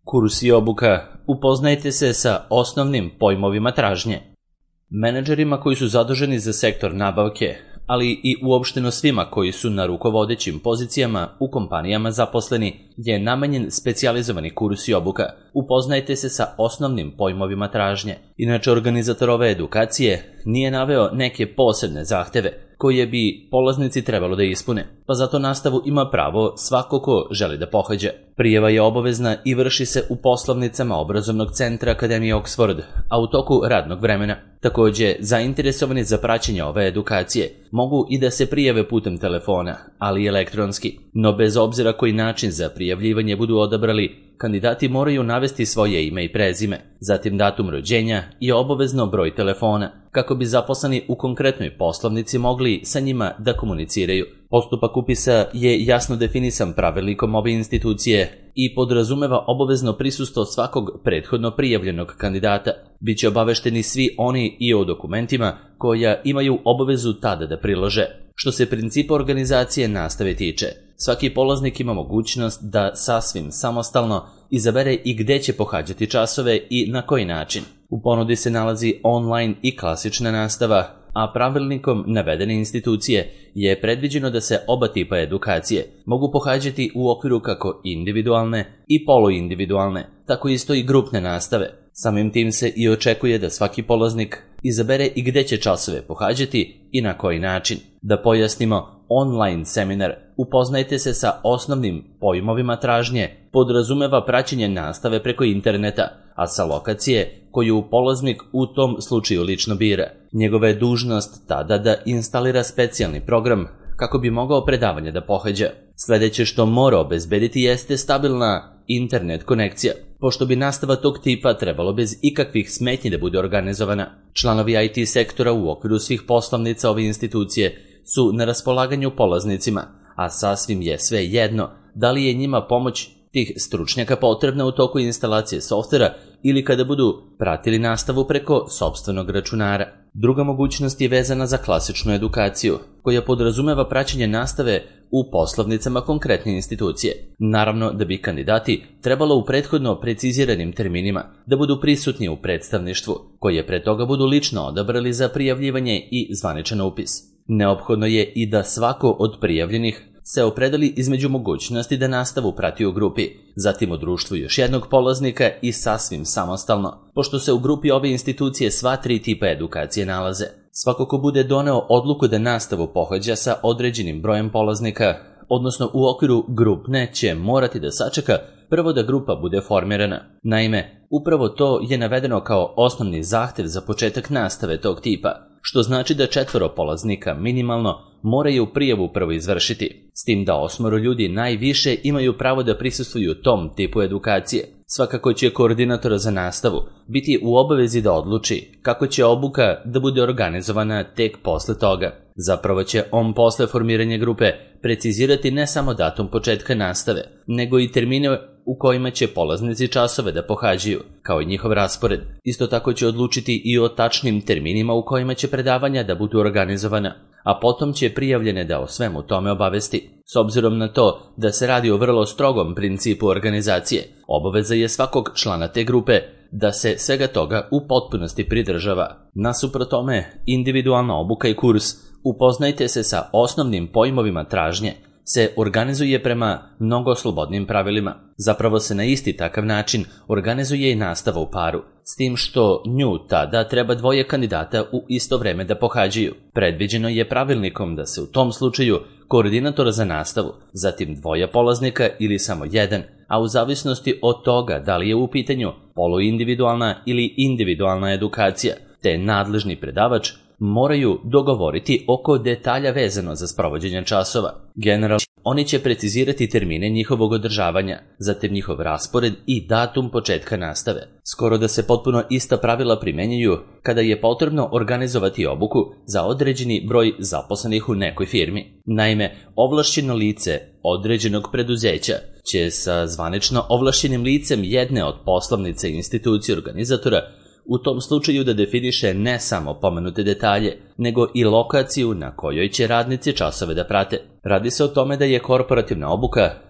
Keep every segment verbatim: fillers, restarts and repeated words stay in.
Kurs i obuka. Upoznajte se sa osnovnim pojmovima tražnje. Menadžerima koji su zaduženi za sektor nabavke, ali i uopšteno svima koji su na rukovodećim pozicijama u kompanijama zaposleni, je namenjen specijalizovani kurs i obuka. Upoznajte se sa osnovnim pojmovima tražnje. Inače, organizator ove edukacije nije naveo neke posebne zahteve koje bi polaznici trebalo da ispune, pa zato nastavu ima pravo svako ko želi da pohađa. Prijava je obavezna i vrši se u poslovnicama obrazovnog centra Akademije Oxford, a u toku radnog vremena. Takođe, zainteresovani za praćenje ove edukacije mogu i da se prijave putem telefona, ali i elektronski. No bez obzira koji način za prijavljivanje budu odabrali, kandidati moraju navesti svoje ime i prezime, zatim datum rođenja i obavezno broj telefona, kako bi zaposleni u konkretnoj poslovnici mogli sa njima da komuniciraju. Postupak upisa je jasno definisan pravilnikom ove institucije i podrazumeva obavezno prisustvo svakog prethodno prijavljenog kandidata. Biće obavešteni svi oni i o dokumentima koja imaju obavezu tada da prilože. Što se principa organizacije nastave tiče, svaki polaznik ima mogućnost da sasvim samostalno izabere i gde će pohađati časove i na koji način. U ponudi se nalazi online i klasična nastava, a pravilnikom navedene institucije je predviđeno da se oba tipa edukacije mogu pohađati u okviru kako individualne i poluindividualne, tako isto i grupne nastave. Samim tim se i očekuje da svaki polaznik izabere i gde će časove pohađati i na koji način. Da pojasnimo, online seminar Upoznajte se sa osnovnim pojmovima tražnje podrazumeva praćenje nastave preko interneta, a sa lokacije koju polaznik u tom slučaju lično bira. Njegova je dužnost tada da instalira specijalni program kako bi mogao predavanje da pohađa. Sledeće što mora obezbediti jeste stabilna internet konekcija, pošto bi nastava tog tipa trebalo bez ikakvih smetnji da bude organizovana. Članovi I T sektora u okviru svih poslovnica ove institucije su na raspolaganju polaznicima, a sasvim je sve jedno da li je njima pomoć tih stručnjaka potrebna u toku instalacije softvera ili kada budu pratili nastavu preko sopstvenog računara. Druga mogućnost je vezana za klasičnu edukaciju, koja podrazumeva praćenje nastave u poslovnicama konkretne institucije. Naravno da bi kandidati trebalo u prethodno preciziranim terminima da budu prisutni u predstavništvu, koje pre toga budu lično odabrali za prijavljivanje i zvaničan upis. Neophodno je i da svako od prijavljenih se opredeli između mogućnosti da nastavu prati u grupi, zatim u društvu još jednog polaznika i sasvim samostalno, pošto se u grupi ove institucije sva tri tipa edukacije nalaze. Svako ko bude doneo odluku da nastavu pohađa sa određenim brojem polaznika, odnosno u okviru grupne, će morati da sačeka prvo da grupa bude formirana. Naime, upravo to je navedeno kao osnovni zahtev za početak nastave tog tipa, što znači da četvoro polaznika minimalno moraju prijavu prvo izvršiti, s tim da osmoro ljudi najviše imaju pravo da prisustvuju tom tipu edukacije. Svakako će koordinator za nastavu biti u obavezi da odluči kako će obuka da bude organizovana tek posle toga. Zapravo će on posle formiranja grupe precizirati ne samo datum početka nastave, nego i termine u kojima će polaznici časove da pohađaju, kao i njihov raspored. Isto tako će odlučiti i o tačnim terminima u kojima će predavanja da budu organizovana, a potom će prijavljene da o svemu tome obavesti. S obzirom na to da se radi o vrlo strogom principu organizacije, obaveza je svakog člana te grupe da se svega toga u potpunosti pridržava. Nasuprot tome, individualna obuka i kurs Upoznajte se sa osnovnim pojmovima tražnje se organizuje prema mnogo slobodnim pravilima. Zapravo se na isti takav način organizuje i nastava u paru, s tim što nju tada treba dvoje kandidata u isto vreme da pohađaju. Predviđeno je pravilnikom da se u tom slučaju koordinator za nastavu, zatim dvoje polaznika ili samo jedan, a u zavisnosti od toga da li je u pitanju poluindividualna ili individualna edukacija, te nadležni predavač moraju dogovoriti oko detalja vezano za sprovođenje časova. Generalno, oni će precizirati termine njihovog održavanja, zatim njihov raspored i datum početka nastave. Skoro da se potpuno ista pravila primenjuju kada je potrebno organizovati obuku za određeni broj zaposlenih u nekoj firmi. Naime, ovlašćeno lice određenog preduzeća će sa zvanično ovlašćenim licem jedne od poslovnice institucije organizatora u tom slučaju da definiše ne samo pomenute detalje, nego i lokaciju na kojoj će radnici časove da prate. Radi se o tome da je korporativna obuka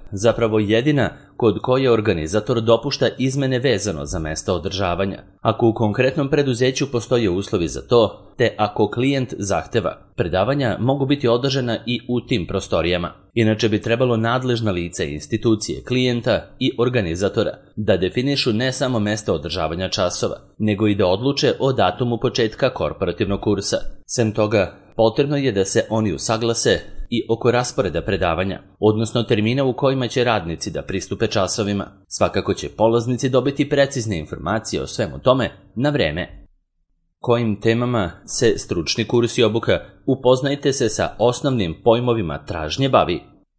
zapravo jedina kod koje organizator dopušta izmene vezano za mesta održavanja. Ako u konkretnom preduzeću postoje uslovi za to, te ako klijent zahteva, predavanja mogu biti održana i u tim prostorijama. Inače bi trebalo nadležna lica i institucije klijenta i organizatora da definišu ne samo mesta održavanja časova, nego i da odluče o datumu početka korporativnog kursa. Sem toga, potrebno je da se oni usaglase i oko rasporeda predavanja, odnosno termina u kojima će radnici da pristupe časovima. Svakako će polaznici dobiti precizne informacije o svemu tome na vreme. Kojim temama se stručni kurs i obuka Upoznajte se sa osnovnim pojmovima tražnje bavi?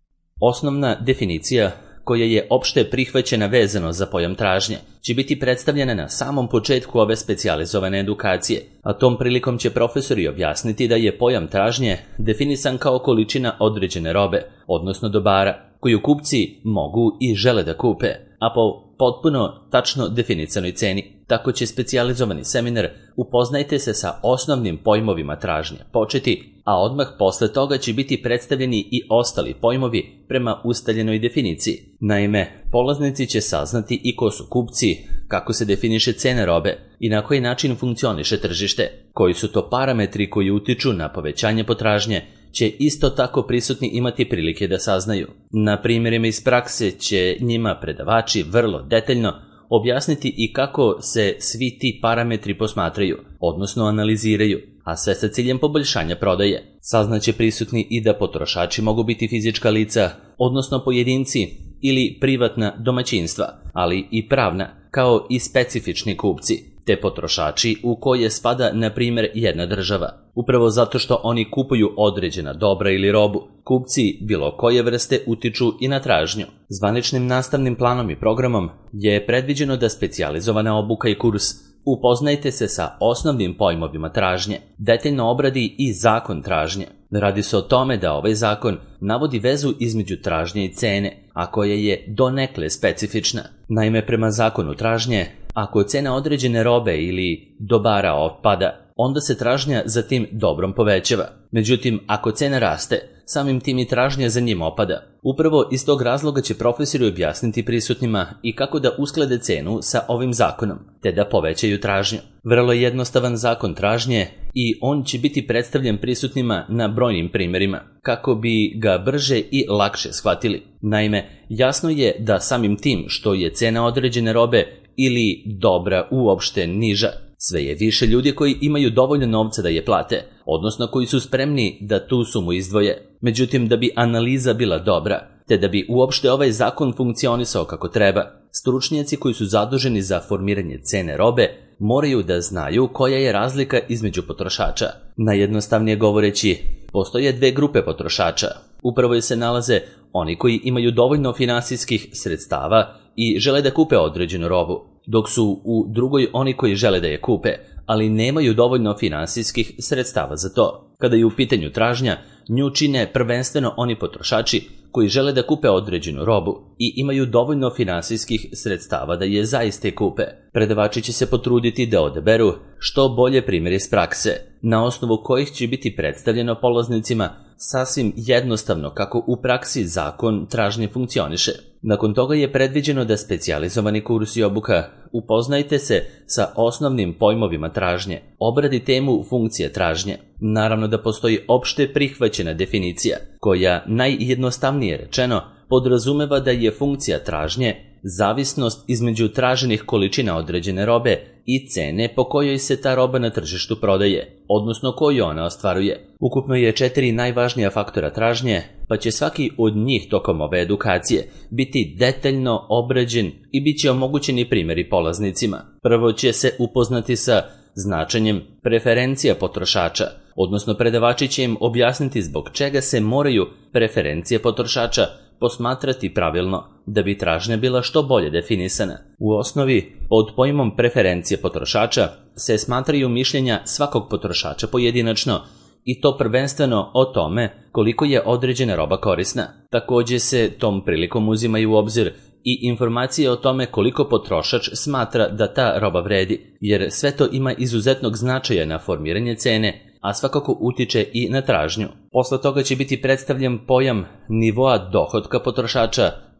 Osnovna definicija, koja je opšte prihvaćena vezano za pojam tražnje, će biti predstavljena na samom početku ove specijalizovane edukacije, a tom prilikom će profesori objasniti da je pojam tražnje definisan kao količina određene robe, odnosno dobara, koju kupci mogu i žele da kupe, a po potpuno tačno definisanoj ceni. Tako će specijalizovani seminar Upoznajte se sa osnovnim pojmovima tražnje početi, a odmah posle toga će biti predstavljeni i ostali pojmovi prema ustaljenoj definiciji. Naime, polaznici će saznati i ko su kupci, kako se definiše cena robe i na koji način funkcioniše tržište, koji su to parametri koji utiču na povećanje potražnje, će isto tako prisutni imati prilike da saznaju. Na primjerima iz prakse će njima predavači vrlo detaljno objasniti i kako se svi ti parametri posmatraju, odnosno analiziraju, a sve sa ciljem poboljšanja prodaje. Saznaće prisutni i da potrošači mogu biti fizička lica, odnosno pojedinci ili privatna domaćinstva, ali i pravna, kao i specifični kupci, te potrošači u koje spada, na primjer, jedna država. Upravo zato što oni kupuju određena dobra ili robu, kupci bilo koje vrste utiču i na tražnju. Zvaničnim nastavnim planom i programom je predviđeno da specijalizovana obuka i kurs Upoznajte se sa osnovnim pojmovima tražnje detaljno obradi i zakon tražnje. Radi se o tome da ovaj zakon navodi vezu između tražnje i cene, a koja je donekle specifična. Naime, prema zakonu tražnje, ako cena određene robe ili dobara opada, onda se tražnja za tim dobrom povećava. Međutim, ako cena raste, samim tim i tražnja za njim opada. Upravo iz tog razloga će profesori objasniti prisutnima i kako da usklade cenu sa ovim zakonom, te da povećaju tražnju. Vrlo jednostavan zakon tražnje i on će biti predstavljen prisutnima na brojnim primjerima, kako bi ga brže i lakše shvatili. Naime, jasno je da samim tim što je cena određene robe ili dobra uopšte niža, sve je više ljudi koji imaju dovoljno novca da je plate, odnosno koji su spremni da tu sumu izdvoje. Međutim, da bi analiza bila dobra, te da bi uopšte ovaj zakon funkcionisao kako treba, stručnjaci koji su zaduženi za formiranje cene robe moraju da znaju koja je razlika između potrošača. Najjednostavnije govoreći, postoje dve grupe potrošača. Upravo se nalaze oni koji imaju dovoljno finansijskih sredstava i žele da kupe određenu robu, dok su u drugoj oni koji žele da je kupe, ali nemaju dovoljno finansijskih sredstava za to. Kada je u pitanju tražnja, nju čine prvenstveno oni potrošači koji žele da kupe određenu robu i imaju dovoljno finansijskih sredstava da je zaista kupe. Predavači će se potruditi da odaberu što bolje primjere iz prakse, na osnovu kojih će biti predstavljeno polaznicima sasvim jednostavno kako u praksi zakon tražnje funkcioniše. Nakon toga je predviđeno da specijalizovani kurs i obuka Upoznajte se sa osnovnim pojmovima tražnje obradi temu funkcije tražnje. Naravno da postoji opšte prihvaćena definicija, koja najjednostavnije rečeno podrazumeva da je funkcija tražnje zavisnost između traženih količina određene robe i cene po kojoj se ta roba na tržištu prodaje, odnosno koju ona ostvaruje. Ukupno je četiri najvažnija faktora tražnje, pa će svaki od njih tokom ove edukacije biti detaljno obrađen i bit će omogućeni primjeri polaznicima. Prvo će se upoznati sa značenjem preferencija potrošača, odnosno predavači će im objasniti zbog čega se moraju preferencije potrošača posmatrati pravilno da bi tražnja bila što bolje definisana. U osnovi, pod pojmom preferencije potrošača se smatraju mišljenja svakog potrošača pojedinačno i to prvenstveno o tome koliko je određena roba korisna. Također se tom prilikom uzimaju u obzir i informacije o tome koliko potrošač smatra da ta roba vredi, jer sve to ima izuzetnog značaja na formiranje cene, a svakako utiče i na tražnju. Posle toga će biti predstavljen pojam nivoa dohotka potrošača,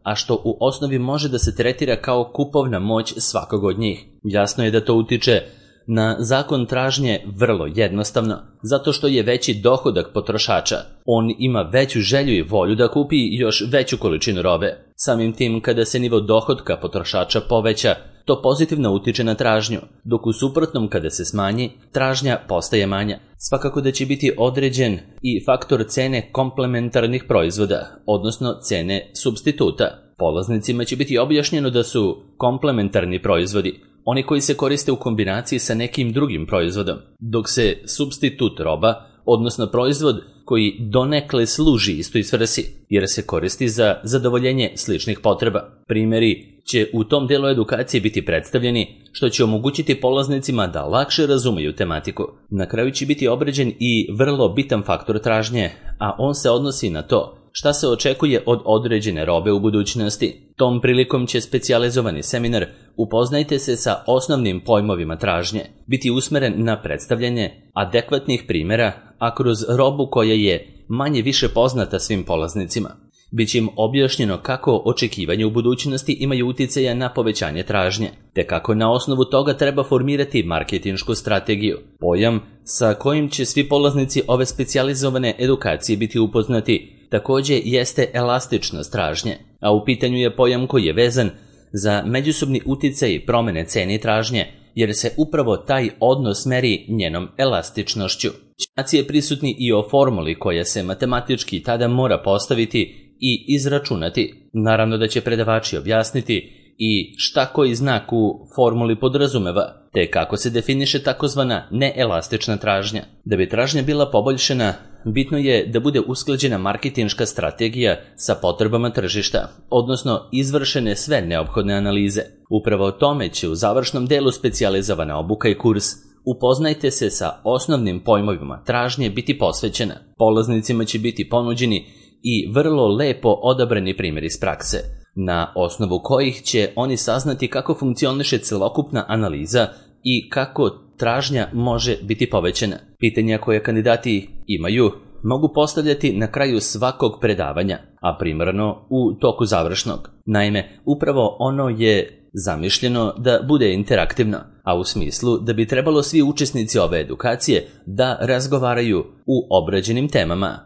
a što u osnovi može da se tretira kao kupovna moć svakog od njih. Jasno je da to utiče na zakon tražnje vrlo jednostavno, zato što je veći dohodak potrošača. On ima veću želju i volju da kupi još veću količinu robe. Samim tim, kada se nivo dohotka potrošača poveća, to pozitivno utiče na tražnju, dok u suprotnom kada se smanji, tražnja postaje manja. Svakako da će biti određen i faktor cene komplementarnih proizvoda, odnosno cene supstituta. Polaznicima će biti objašnjeno da su komplementarni proizvodi oni koji se koriste u kombinaciji sa nekim drugim proizvodom, dok se supstitut roba, odnosno proizvod koji donekle služi istoj svrsi, jer se koristi za zadovoljenje sličnih potreba. Primjeri će u tom delu edukacije biti predstavljeni, što će omogućiti polaznicima da lakše razumeju tematiku. Na kraju će biti obrađen i vrlo bitan faktor tražnje, a on se odnosi na to šta se očekuje od određene robe u budućnosti. Tom prilikom će specijalizovani seminar Upoznajte se sa osnovnim pojmovima tražnje biti usmeren na predstavljanje adekvatnih primjera, a kroz robu koja je manje više poznata svim polaznicima. Biće im objašnjeno kako očekivanje u budućnosti imaju uticaja na povećanje tražnje, te kako na osnovu toga treba formirati marketinšku strategiju. Pojam sa kojim će svi polaznici ove specijalizovane edukacije biti upoznati također jeste elastičnost tražnje, a u pitanju je pojam koji je vezan za međusobni uticaj promene cene i tražnje, jer se upravo taj odnos meri njenom elastičnošću. Đaci je prisutni i o formuli koja se matematički tada mora postaviti i izračunati. Naravno da će predavači objasniti i šta koji znak u formuli podrazumeva, te kako se definiše takozvana neelastična tražnja. Da bi tražnja bila poboljšana, bitno je da bude usklađena marketinška strategija sa potrebama tržišta, odnosno izvršene sve neophodne analize. Upravo o tome će u završnom delu specijalizovana obuka i kurs Upoznajte se sa osnovnim pojmovima tražnje biti posvećena. Polaznicima će biti ponuđeni i vrlo lepo odabrani primjeri iz prakse, na osnovu kojih će oni saznati kako funkcioniše celokupna analiza i kako tražnja može biti povećana. Pitanja koje kandidati imaju mogu postavljati na kraju svakog predavanja, a primarno u toku završnog. Naime, upravo ono je zamišljeno da bude interaktivno, a u smislu da bi trebalo svi učesnici ove edukacije da razgovaraju u obrađenim temama.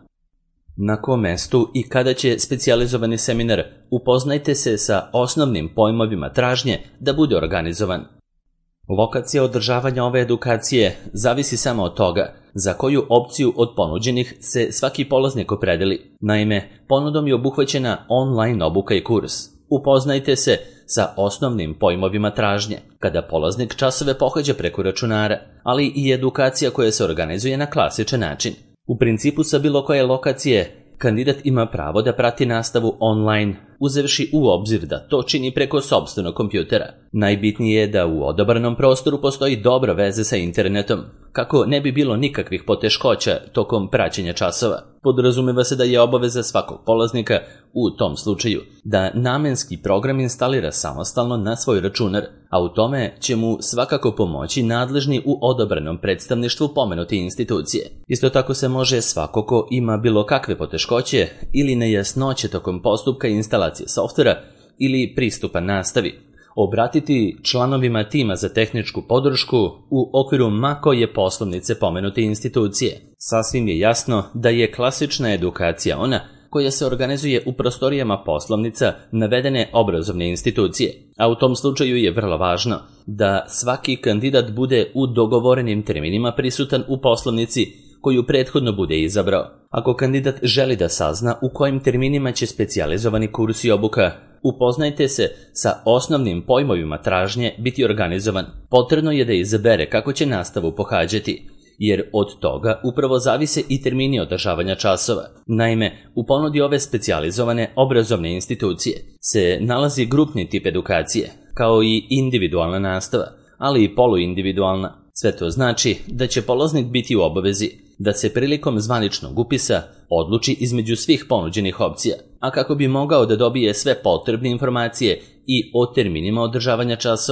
Na kom mestu i kada će specijalizovani seminar Upoznajte se sa osnovnim pojmovima tražnje da bude organizovan? Lokacija održavanja ove edukacije zavisi samo od toga za koju opciju od ponuđenih se svaki polaznik opredeli. Naime, ponudom je obuhvaćena online obuka i kurs. Upoznajte se sa osnovnim pojmovima tražnje, kada polaznik časove pohađa preko računara, ali i edukacija koja se organizuje na klasičan način. U principu sa bilo koje lokacije kandidat ima pravo da prati nastavu online, uzevši u obzir da to čini preko sopstvenog kompjutera. Najbitnije je da u odabranom prostoru postoji dobra veze sa internetom, kako ne bi bilo nikakvih poteškoća tokom praćenja časova. Podrazumeva se da je obaveza svakog polaznika u tom slučaju da namenski program instalira samostalno na svoj računar, a u tome će mu svakako pomoći nadležni u odabranom predstavništvu pomenute institucije. Isto tako se može svako ko ima bilo kakve poteškoće ili nejasnoće tokom postupka instalacije softvera ili pristupa nastavi obratiti članovima tima za tehničku podršku u okviru ma koje poslovnice pomenute institucije. Sasvim je jasno da je klasična edukacija ona koja se organizuje u prostorijama poslovnica navedene obrazovne institucije, a u tom slučaju je vrlo važno da svaki kandidat bude u dogovorenim terminima prisutan u poslovnici koju prethodno bude izabrao. Ako kandidat želi da sazna u kojim terminima će specijalizovani kurs i obuka Upoznajte se sa osnovnim pojmovima tražnje biti organizovan, potrebno je da izabere kako će nastavu pohađati, jer od toga upravo zavise i termini održavanja časova. Naime, u ponudi ove specijalizovane obrazovne institucije se nalazi grupni tip edukacije, kao i individualna nastava, ali i poluindividualna. Sve to znači da će polaznik biti u obavezi da se prilikom zvaničnog upisa odluči između svih ponuđenih opcija, a kako bi mogao da dobije sve potrebne informacije i o terminima održavanja časova,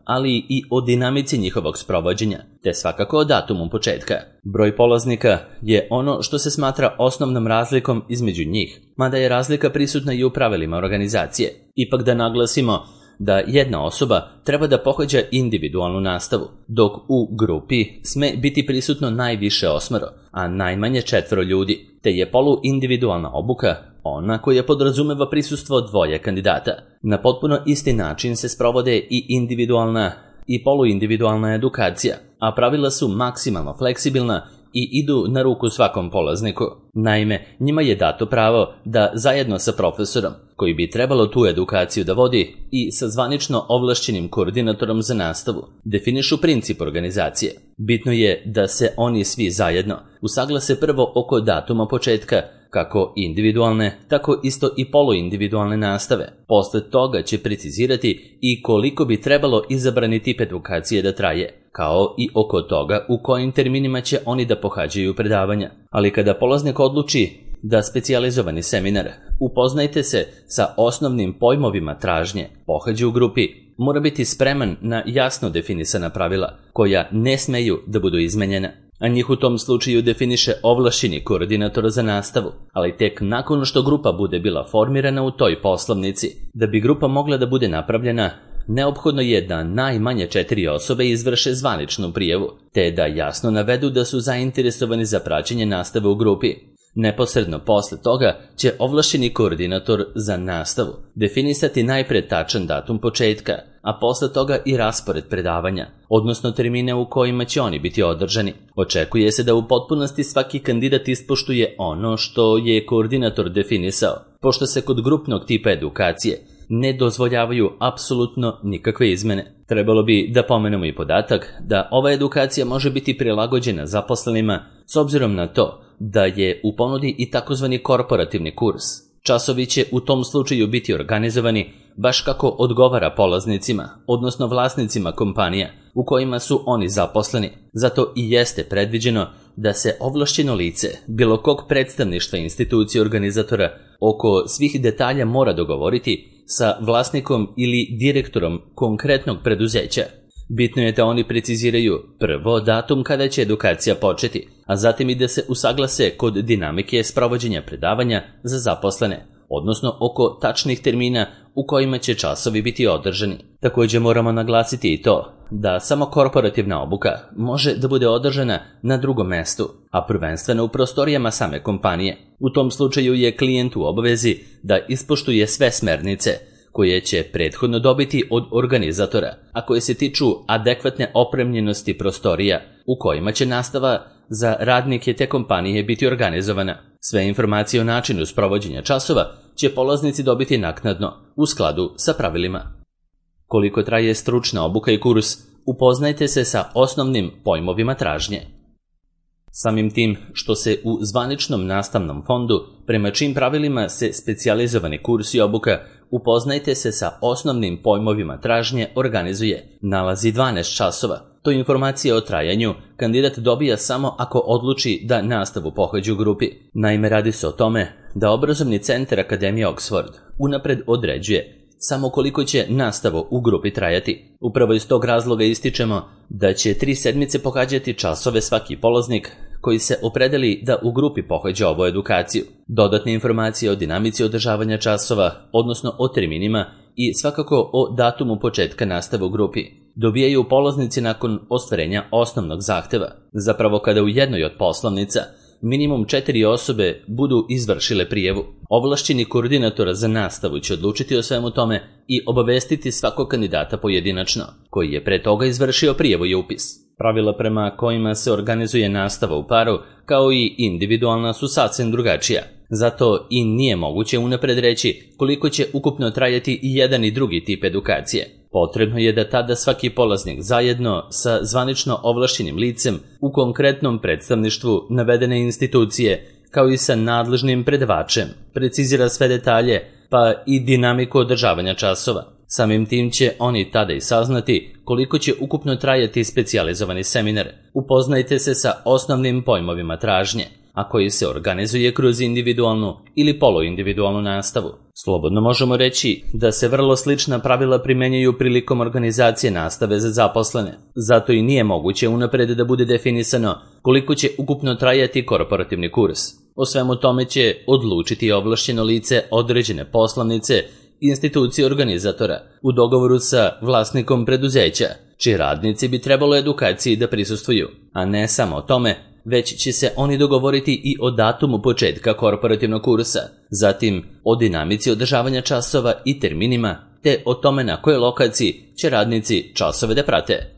ali i o dinamici njihovog sprovođenja, te svakako o datumu početka. Broj polaznika je ono što se smatra osnovnom razlikom između njih, mada je razlika prisutna i u pravilima organizacije. Ipak da naglasimo da jedna osoba treba da pohađa individualnu nastavu, dok u grupi sme biti prisutno najviše osmero, a najmanje četvoro ljudi, te je poluindividualna obuka ona koja podrazumeva prisustvo dvoje kandidata. Na potpuno isti način se sprovode i individualna i poluindividualna edukacija, a pravila su maksimalno fleksibilna i idu na ruku svakom polazniku. Naime, njima je dato pravo da zajedno sa profesorom, koji bi trebalo tu edukaciju da vodi, i sa zvanično ovlašćenim koordinatorom za nastavu, definišu princip organizacije. Bitno je da se oni svi zajedno usaglase prvo oko datuma početka, kako individualne, tako isto i poluindividualne nastave. Posle toga će precizirati i koliko bi trebalo izabrani tip edukacije da traje, kao i oko toga u kojim terminima će oni da pohađaju predavanja. Ali kada polaznik odluči da specijalizovani seminar upoznajte se sa osnovnim pojmovima tražnje pohađa u grupi, mora biti spreman na jasno definisana pravila, koja ne smeju da budu izmenjena, a njih u tom slučaju definiše ovlašćeni koordinator za nastavu, ali tek nakon što grupa bude bila formirana u toj poslovnici. Da bi grupa mogla da bude napravljena, neophodno je da najmanje četiri osobe izvrše zvaničnu prijavu, te da jasno navedu da su zainteresovani za praćenje nastave u grupi. Neposredno posle toga će ovlašćeni koordinator za nastavu definisati najpre tačan datum početka, a posle toga i raspored predavanja, odnosno termine u kojima će oni biti održani. Očekuje se da u potpunosti svaki kandidat ispoštuje ono što je koordinator definisao, pošto se kod grupnog tipa edukacije ne dozvoljavaju apsolutno nikakve izmene. Trebalo bi da pomenemo i podatak da ova edukacija može biti prilagođena zaposlenima s obzirom na to da je u ponudi i takozvani korporativni kurs. Časovi će u tom slučaju biti organizovani baš kako odgovara polaznicima, odnosno vlasnicima kompanija u kojima su oni zaposleni. Zato i jeste predviđeno da se ovlašćeno lice bilo kog predstavništva institucije organizatora oko svih detalja mora dogovoriti sa vlasnikom ili direktorom konkretnog preduzeća. Bitno je da oni preciziraju prvo datum kada će edukacija početi, a zatim i da se usaglase kod dinamike sprovođenja predavanja za zaposlene, odnosno oko tačnih termina u kojima će časovi biti održani. Također moramo naglasiti i to da samo korporativna obuka može da bude održana na drugom mestu, a prvenstveno u prostorijama same kompanije. U tom slučaju je klijent u obavezi da ispoštuje sve smernice koje će prethodno dobiti od organizatora, a koje se tiču adekvatne opremljenosti prostorija u kojima će nastava za radnike te kompanije biti organizovana. Sve informacije o načinu sprovođenja časova će polaznici dobiti naknadno u skladu sa pravilima. Koliko traje stručna obuka i kurs, upoznajte se sa osnovnim pojmovima tražnje. Samim tim što se u zvaničnom nastavnom fondu, prema čim pravilima se specijalizovani kurs i obuka upoznajte se sa osnovnim pojmovima tražnje organizuje, nalazi dvanaest časova. To informacije o trajanju kandidat dobija samo ako odluči da nastavu pohađa u grupi. Naime, radi se o tome da obrazovni centar Akademije Oxford unapred određuje samo koliko će nastavu u grupi trajati. Upravo iz tog razloga ističemo da će tri sedmice pohađati časove svaki polaznik koji se opredeli da u grupi pohađa ovu edukaciju. Dodatne informacije o dinamici održavanja časova, odnosno o terminima i svakako o datumu početka nastave u grupi, dobijaju polaznici nakon ostvarenja osnovnog zahteva. Zapravo kada u jednoj od poslovnica minimum četiri osobe budu izvršile prijavu. Ovlašćeni koordinator za nastavu će odlučiti o svemu tome i obavestiti svakog kandidata pojedinačno, koji je pre toga izvršio prijavu i upis. Pravila prema kojima se organizuje nastava u paru, kao i individualna, su sasvim drugačija. Zato i nije moguće unapred reći koliko će ukupno trajati i jedan i drugi tip edukacije. Potrebno je da tada svaki polaznik zajedno sa zvanično ovlašćenim licem u konkretnom predstavništvu navedene institucije, kao i sa nadležnim predavačem, precizira sve detalje, pa i dinamiku održavanja časova. Samim tim će oni tada i saznati koliko će ukupno trajati specijalizovani seminar. Upoznajte se sa osnovnim pojmovima tražnje, a koji se organizuje kroz individualnu ili poluindividualnu nastavu. Slobodno možemo reći da se vrlo slična pravila primenjuju prilikom organizacije nastave za zaposlene. Zato i nije moguće unapred da bude definisano koliko će ukupno trajati korporativni kurs. O svemu tome će odlučiti ovlašćeno lice određene poslovnice, institucije organizatora, u dogovoru sa vlasnikom preduzeća, čiji radnici bi trebalo edukaciji da prisustvuju, a ne samo o tome, već će se oni dogovoriti i o datumu početka korporativnog kursa, zatim o dinamici održavanja časova i terminima, te o tome na kojoj lokaciji će radnici časove da prate.